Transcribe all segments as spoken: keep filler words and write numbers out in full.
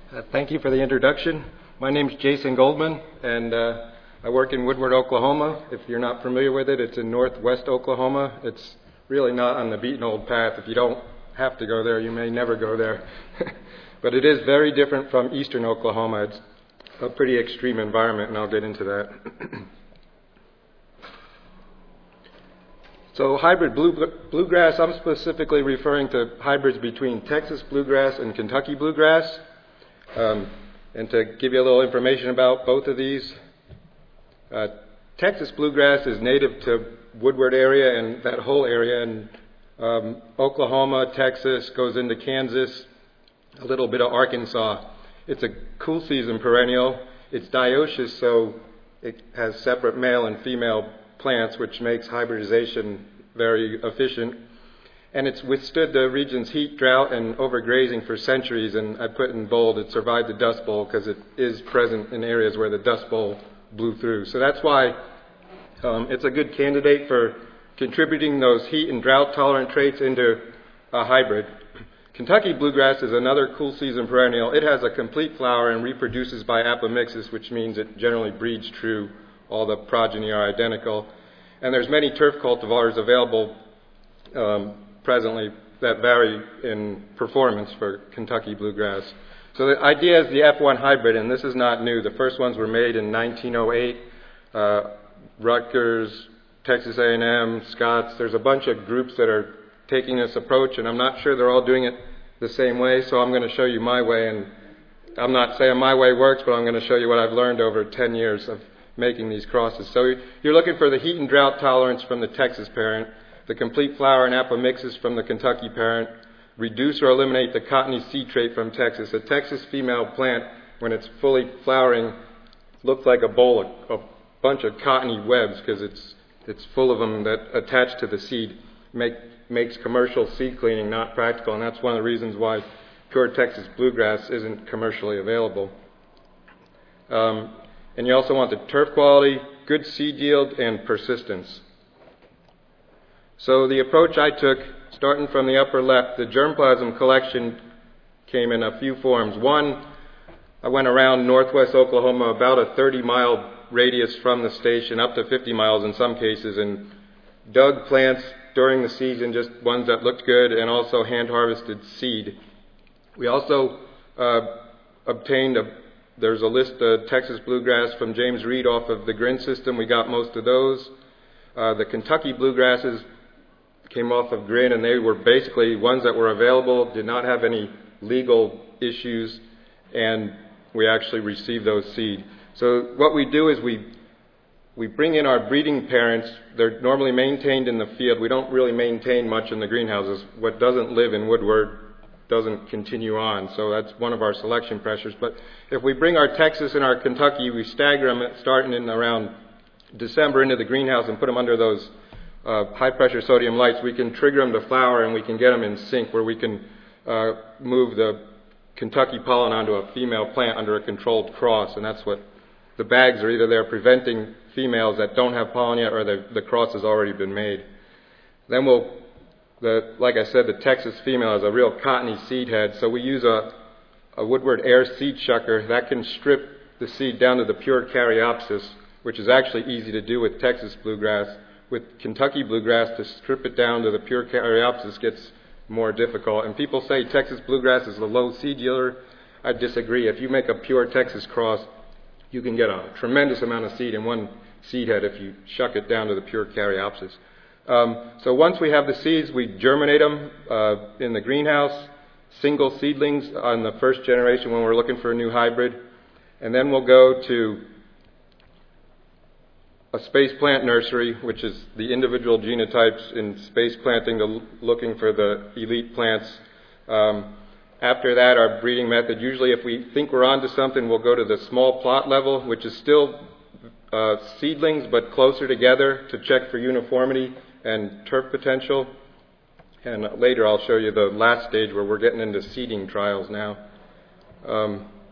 Uh, thank you for the introduction. My name is Jason Goldman, and uh, I work in Woodward, Oklahoma. If you're not familiar with it, it's in northwest Oklahoma. It's really not on the beaten old path. If you don't have to go there, you may never go there. But it is very different from eastern Oklahoma. It's a pretty extreme environment, and I'll get into that. So hybrid blue, bluegrass, I'm specifically referring to hybrids between Texas bluegrass and Kentucky bluegrass. Um, and to give you a little information about both of these, uh, Texas bluegrass is native to Woodward area and that whole area, and um, Oklahoma, Texas, goes into Kansas, a little bit of Arkansas. It's a cool season perennial. It's dioecious, so it has separate male and female plants, which makes hybridization very efficient. And it's withstood the region's heat, drought, and overgrazing for centuries. And I put in bold, it survived the Dust Bowl because it is present in areas where the Dust Bowl blew through. So that's why um, it's a good candidate for contributing those heat and drought-tolerant traits into a hybrid. Kentucky bluegrass is another cool season perennial. It has a complete flower and reproduces by apomixis, which means it generally breeds true. All the progeny are identical. And there's many turf cultivars available um, presently that vary in performance for Kentucky bluegrass. So the idea is the F one hybrid, and this is not new. The first ones were made in nineteen oh eight. Uh, Rutgers, Texas A and M, Scotts. There's a bunch of groups that are taking this approach, and I'm not sure they're all doing it the same way, so I'm going to show you my way. And I'm not saying my way works, but I'm going to show you what I've learned over ten years of making these crosses. So you're looking for the heat and drought tolerance from the Texas parent, the complete flower and apomixis from the Kentucky parent, reduce or eliminate the cottony seed trait from Texas. A Texas female plant, when it's fully flowering, looks like a bowl of a bunch of cottony webs because it's it's full of them that attach to the seed. Make, makes commercial seed cleaning not practical, and that's one of the reasons why pure Texas bluegrass isn't commercially available. Um, and you also want the turf quality, good seed yield, and persistence. So the approach I took, starting from the upper left, the germplasm collection came in a few forms. One, I went around northwest Oklahoma, about a thirty-mile radius from the station, up to fifty miles in some cases, and dug plants during the season, just ones that looked good, and also hand-harvested seed. We also uh, obtained, a, there's a list of Texas bluegrass from James Reed off of the G R I N system. We got most of those. Uh, the Kentucky bluegrasses came off of G R I N, and they were basically ones that were available, did not have any legal issues, and we actually received those seed. So what we do is we we bring in our breeding parents. They're normally maintained in the field. We don't really maintain much in the greenhouses. What doesn't live in Woodward doesn't continue on, so that's one of our selection pressures. But if we bring our Texas and our Kentucky, we stagger them starting in around December into the greenhouse and put them under those Uh, high-pressure sodium lights. We can trigger them to flower, and we can get them in sync where we can uh, move the Kentucky pollen onto a female plant under a controlled cross, and that's what the bags are. Either they're preventing females that don't have pollen yet, or the, the cross has already been made. Then we'll, the, like I said, the Texas female has a real cottony seed head, so we use a, a Woodward Air seed shucker that can strip the seed down to the pure caryopsis, which is actually easy to do with Texas bluegrass. With Kentucky bluegrass, to strip it down to the pure caryopsis gets more difficult. And people say Texas bluegrass is a low seed yielder. I disagree. If you make a pure Texas cross, you can get a tremendous amount of seed in one seed head if you shuck it down to the pure caryopsis. Um, so once we have the seeds, we germinate them uh, in the greenhouse, single seedlings on the first generation when we're looking for a new hybrid. And then we'll go to a space plant nursery, which is the individual genotypes in space planting, to looking for the elite plants. Um, after that, our breeding method, usually if we think we're onto something, we'll go to the small plot level, which is still uh, seedlings but closer together to check for uniformity and turf potential. And later I'll show you the last stage where we're getting into seeding trials now. Um,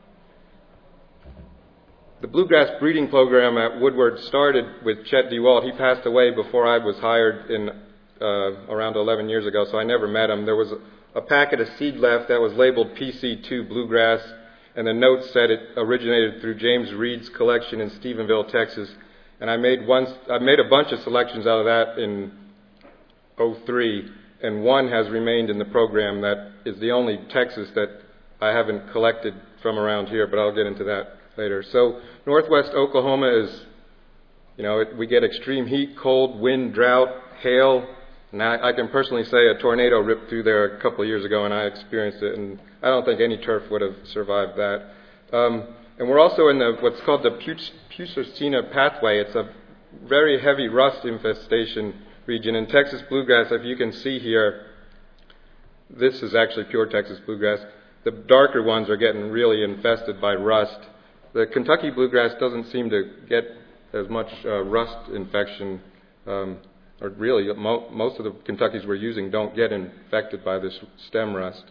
The bluegrass breeding program at Woodward started with Chet DeWalt. He passed away before I was hired in uh, around eleven years ago, so I never met him. There was a, a packet of seed left that was labeled P C two bluegrass, and the notes said it originated through James Reed's collection in Stephenville, Texas. And I made one, I made a bunch of selections out of that in oh three, and one has remained in the program that is the only Texas that I haven't collected from around here, but I'll get into that later. So northwest Oklahoma is, you know, it, we get extreme heat, cold, wind, drought, hail. And I, I can personally say a tornado ripped through there a couple of years ago, and I experienced it, and I don't think any turf would have survived that. Um, and we're also in the what's called the Pucicina pathway. It's a very heavy rust infestation region. In Texas bluegrass, if you can see here, this is actually pure Texas bluegrass. The darker ones are getting really infested by rust. The Kentucky bluegrass doesn't seem to get as much uh, rust infection. Um, or really, mo- most of the Kentuckys we're using don't get infected by this stem rust.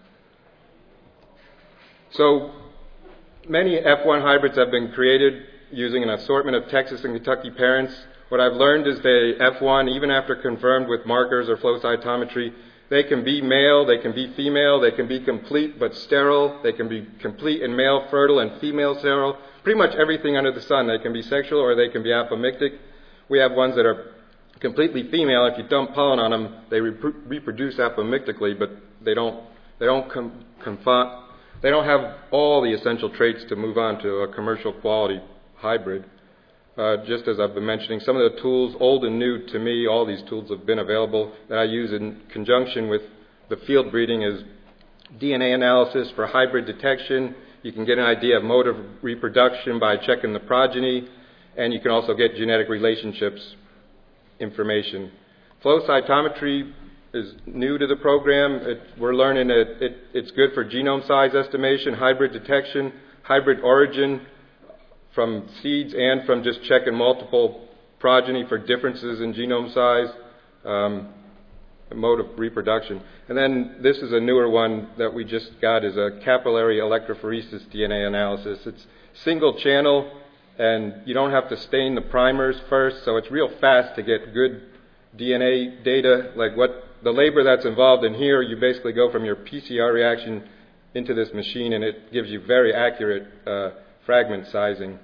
So many F one hybrids have been created using an assortment of Texas and Kentucky parents. What I've learned is they F one, even after confirmed with markers or flow cytometry, they can be male, they can be female, they can be complete but sterile, they can be complete and male fertile and female sterile, pretty much everything under the sun. They can be sexual or they can be apomictic. We have ones that are completely female. If you dump pollen on them, they repro- reproduce apomictically, but they don't they don't com- confi- they don't have all the essential traits to move on to a commercial quality hybrid. Uh, just as I've been mentioning, some of the tools, old and new to me, all these tools have been available that I use in conjunction with the field breeding is D N A analysis for hybrid detection. You can get an idea of mode of reproduction by checking the progeny, and you can also get genetic relationships information. Flow cytometry is new to the program. It, we're learning that it, it's good for genome size estimation, hybrid detection, hybrid origin from seeds, and from just checking multiple progeny for differences in genome size, um, mode of reproduction. And then this is a newer one that we just got, is a capillary electrophoresis D N A analysis. It's single channel, and you don't have to stain the primers first, so it's real fast to get good D N A data. Like what the labor that's involved in here, you basically go from your P C R reaction into this machine, and it gives you very accurate uh, fragment sizing.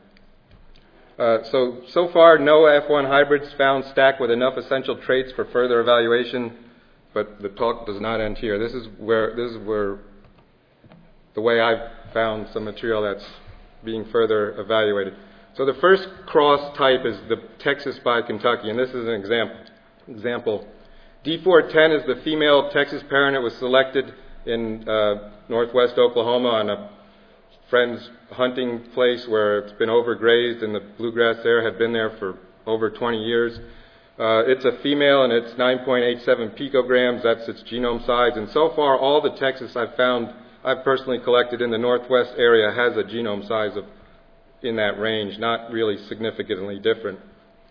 Uh, so, so far, no F one hybrids found stacked with enough essential traits for further evaluation, but the talk does not end here. This is where, this is where the way I've found some material that's being further evaluated. So the first cross type is the Texas by Kentucky, and this is an example. Example. D four ten is the female Texas parent. It was selected in uh, northwest Oklahoma on a friend's hunting place where it's been overgrazed, and the bluegrass there had been there for over twenty years. Uh, it's a female, and it's nine point eight seven picograms. That's its genome size. And so far, all the Texas I've found, I've personally collected in the northwest area, has a genome size of in that range, not really significantly different.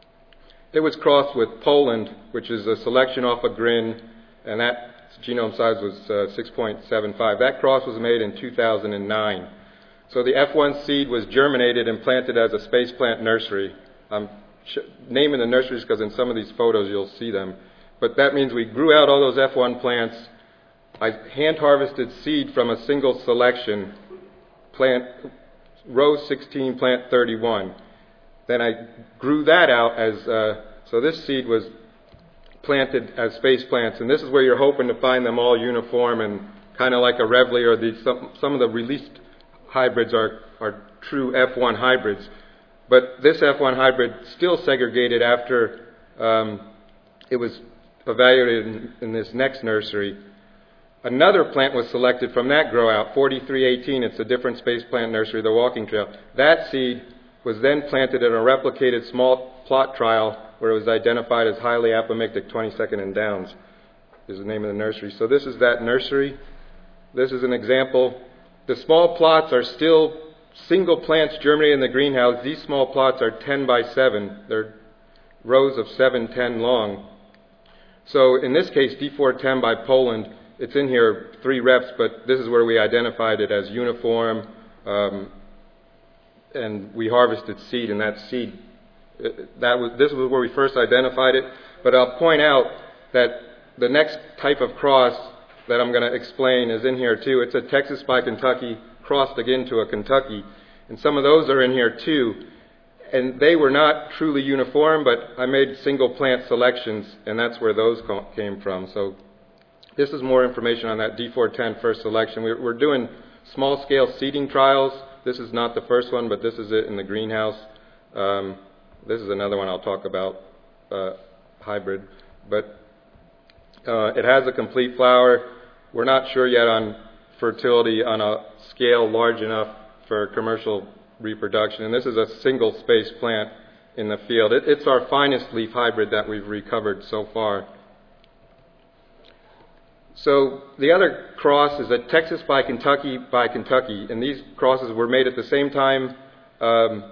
It was crossed with Poland, which is a selection off a Grin, and that genome size was uh, six point seven five. That cross was made in two thousand nine. So the F one seed was germinated and planted as a space plant nursery. I'm sh- naming the nurseries because in some of these photos you'll see them. But that means we grew out all those F one plants. I hand harvested seed from a single selection, plant row sixteen, plant thirty-one. Then I grew that out as, uh, so this seed was planted as space plants, and this is where you're hoping to find them all uniform and kind of like a Revley, or the, some, some of the released hybrids are, are true F one hybrids. But this F one hybrid still segregated after um, it was evaluated in, in this next nursery. Another plant was selected from that grow out, forty-three eighteen. It's a different space plant nursery, the Walking Trail. That seed was then planted in a replicated small plot trial where it was identified as highly apomictic, twenty-second and Downs is the name of the nursery. So this is that nursery. This is an example. The small plots are still single plants germinated in the greenhouse. These small plots are ten by seven. They're rows of seven, ten long. So in this case, D four ten by Poland, it's in here three reps, but this is where we identified it as uniform, um, and we harvested seed, and that seed, that was this was where we first identified it. But I'll point out that the next type of cross that I'm going to explain is in here too. It's a Texas by Kentucky crossed again to a Kentucky. And some of those are in here too. And they were not truly uniform, but I made single plant selections, and that's where those came from. So this is more information on that D four ten first selection. We're, we're doing small-scale seeding trials. This is not the first one, but this is it in the greenhouse. Um, this is another one I'll talk about, uh, hybrid. But uh, it has a complete flower. We're not sure yet on fertility on a scale large enough for commercial reproduction. And this is a single-space plant in the field. It, it's our finest leaf hybrid that we've recovered so far. So the other cross is a Texas by Kentucky by Kentucky, and these crosses were made at the same time um,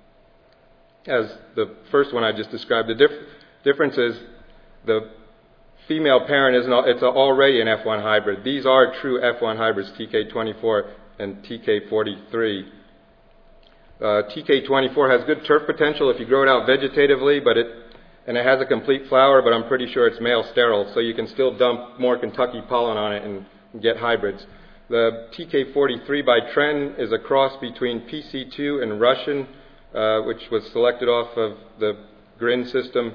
as the first one I just described. The dif- difference is the female parent is not, it's already an F one hybrid. These are true F one hybrids, T K twenty-four and T K forty-three. Uh, T K twenty-four has good turf potential if you grow it out vegetatively, but it and it has a complete flower, but I'm pretty sure it's male sterile, so you can still dump more Kentucky pollen on it and get hybrids. The T K forty-three by Trenton is a cross between P C two and Russian, uh, which was selected off of the Grin system.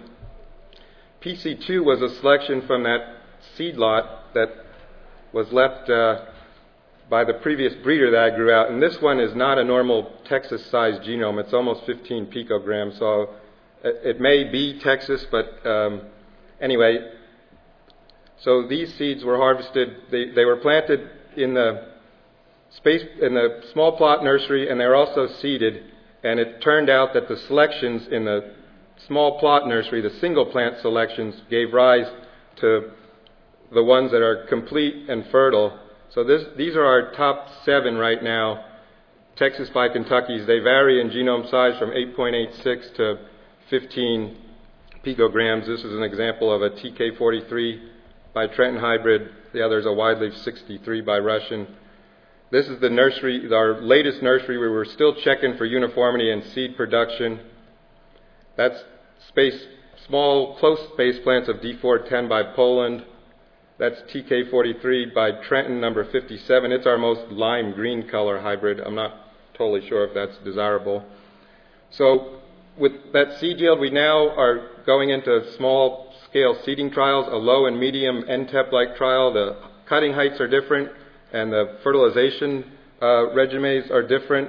P C two was a selection from that seed lot that was left uh, by the previous breeder that I grew out, and this one is not a normal Texas-sized genome. It's almost fifteen picograms, so it may be Texas, but um, anyway, so these seeds were harvested. They, they were planted in the space in the small plot nursery, and they were also seeded. And it turned out that the selections in the small plot nursery, the single plant selections, gave rise to the ones that are complete and fertile. So this, these are our top seven right now. Texas by Kentuckys. They vary in genome size from eight point eight six to fifteen picograms. This is an example of a T K forty-three by Trenton hybrid. The other is a wideleaf sixty-three by Russian. This is the nursery, our latest nursery. We were still checking for uniformity in seed production. That's space, small, close space plants of D four ten by Poland. That's T K forty-three by Trenton, number fifty-seven. It's our most lime green color hybrid. I'm not totally sure if that's desirable. So with that seed yield, we now are going into small-scale seeding trials, a low and medium N T E P-like trial. The cutting heights are different, and the fertilization uh, regimens are different.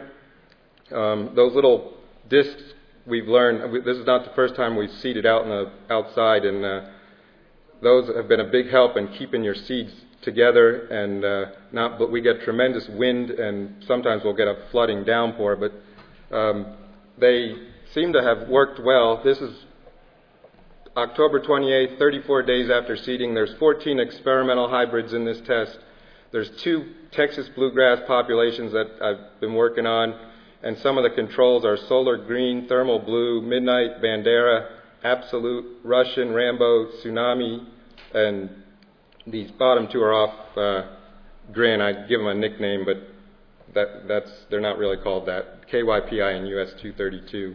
Um, those little discs we've learned, this is not the first time we've seeded out in the outside, and uh, those have been a big help in keeping your seeds together. And uh, not, but we get tremendous wind, and sometimes we'll get a flooding downpour, but um, they seem to have worked well. This is October twenty-eighth, thirty-four days after seeding. There's fourteen experimental hybrids in this test. There's two Texas bluegrass populations that I've been working on, and some of the controls are Solar Green, Thermal Blue, Midnight, Bandera, Absolute, Russian, Rambo, Tsunami, and these bottom two are off uh, Grin. I give them a nickname, but that, that's they're not really called that. K Y P I and U S two thirty-two.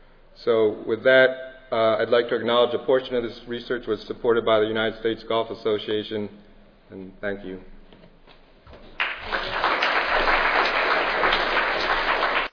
So with that, uh, I'd like to acknowledge a portion of this research was supported by the United States Golf Association, and thank you.